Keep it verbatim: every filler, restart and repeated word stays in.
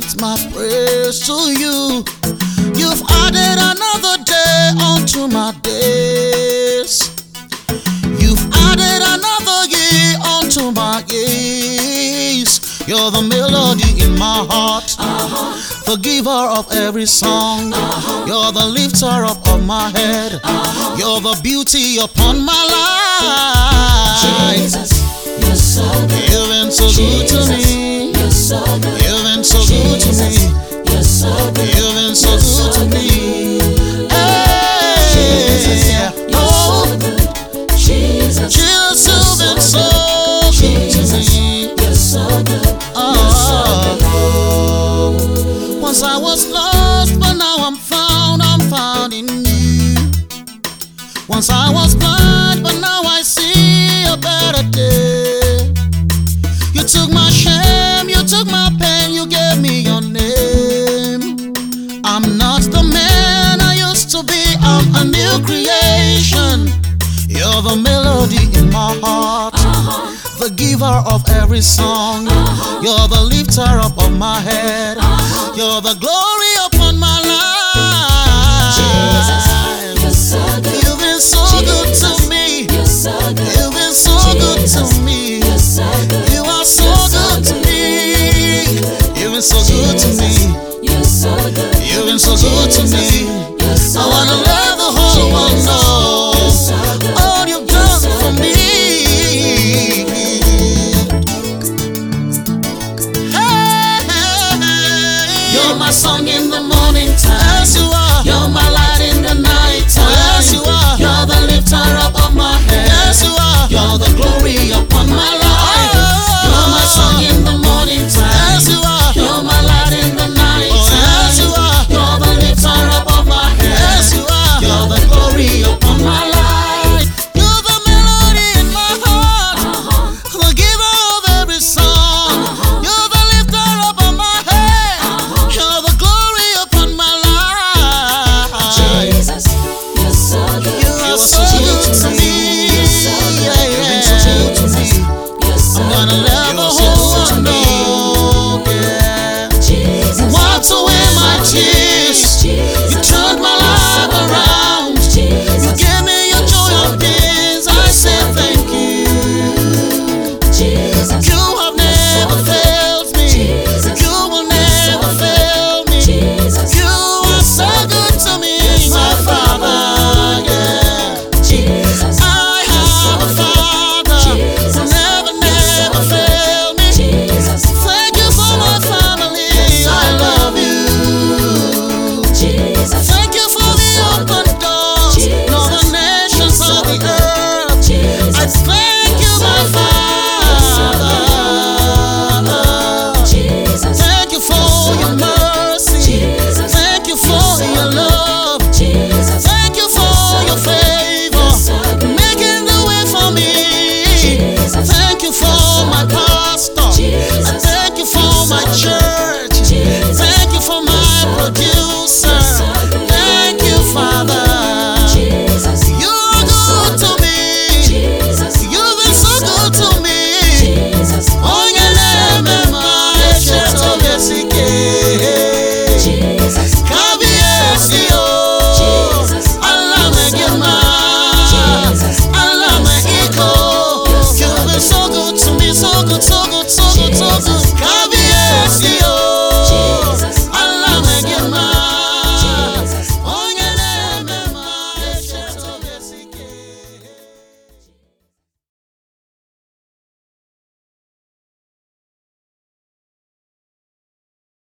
lift my praise to you. You've added another day onto my days. You've added another year onto my years. You're the melody in my heart, uh-huh. the giver of every song. Uh-huh. You're the lifter up of my head. Uh-huh. You're the beauty upon my life. Jesus, you're so good. You've been so Jesus, good to me. You're so good. You've been so Jesus, good to me. You're so good. You've been so you're good so to good. me. Hey, Jesus, you're oh, so good. Jesus, Jesus, you've been so good Jesus, to me. You're so good. Oh, once I was lost, but now I'm found. I'm found in you. Once I was blind, but now I see a better day. You took my shame, you took my pain, you gave me your name. I'm not the man I used to be, I'm a new creation. You're the melody in my heart, uh-huh. the giver of every song. Uh-huh. You're the lifter up of my head. Uh-huh. You're the glory upon my life. Jesus, you're so good. You've been so Jesus, good to me. You're so good. You've been so Jesus, good to me. You're so good. You are so You're so good to good. me. You've been so good to Jesus, me. You're so good. You've been so good to Jesus, me. You're so I wanna good. let the whole world Jesus, know you're so good. all you've You're done so for good. me. Hey, hey, hey. You're my song in the morning time. Yes,